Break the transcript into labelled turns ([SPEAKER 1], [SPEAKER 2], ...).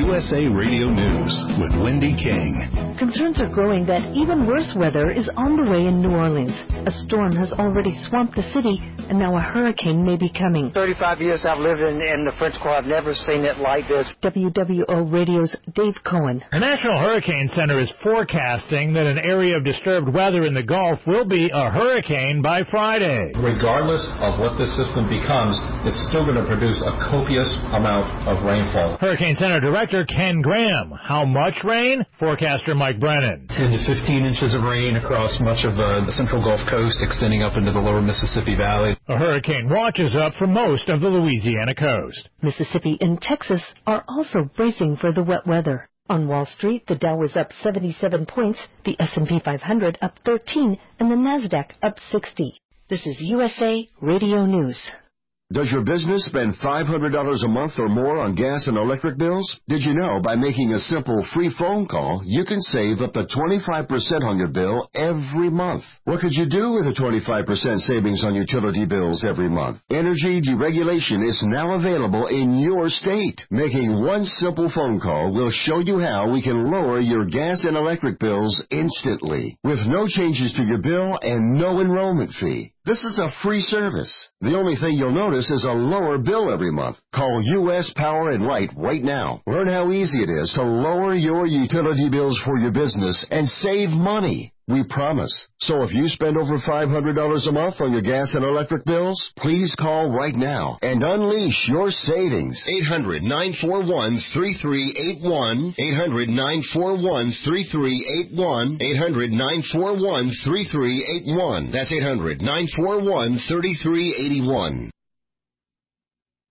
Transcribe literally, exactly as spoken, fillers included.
[SPEAKER 1] U S A Radio News with Wendy King.
[SPEAKER 2] Concerns are growing that even worse weather is on the way in New Orleans. A storm has already swamped the city, and now a hurricane may be coming.
[SPEAKER 3] thirty-five years I've lived in, in the French Quarter. I've never seen it like this.
[SPEAKER 2] W W O Radio's Dave Cohen.
[SPEAKER 4] The National Hurricane Center is forecasting that an area of disturbed weather in the Gulf will be a hurricane by Friday.
[SPEAKER 5] Regardless of what this system becomes, it's still going to produce a copious amount of rainfall.
[SPEAKER 4] Hurricane Center Director Ken Graham. How much rain? Forecaster Mike Brennan.
[SPEAKER 6] ten to fifteen inches of rain across much of uh, the central Gulf Coast, extending up into the lower Mississippi Valley.
[SPEAKER 4] A hurricane watch is up for most of the Louisiana coast.
[SPEAKER 2] Mississippi and Texas are also bracing for the wet weather. On Wall Street, the Dow is up seventy-seven points, the S and P five hundred up thirteen, and the NASDAQ up sixty. This is U S A Radio News.
[SPEAKER 7] Does your business spend five hundred dollars a month or more on gas and electric bills? Did you know by making a simple free phone call, you can save up to twenty-five percent on your bill every month? What could you do with a twenty-five percent savings on utility bills every month? Energy deregulation is now available in your state. Making one simple phone call will show you how we can lower your gas and electric bills instantly, with no changes to your bill and no enrollment fee. This is a free service. The only thing you'll notice is a lower bill every month. Call U S Power and Light right now. Learn how easy it is to lower your utility bills for your business and save money. We promise. So if you spend over five hundred dollars a month on your gas and electric bills, please call right now and unleash your savings.
[SPEAKER 8] eight hundred, nine four one, three three eight one. eight hundred, nine four one, three three eight one. eight hundred, nine four one, three three eight one. That's eight hundred, nine four one, three three eight one.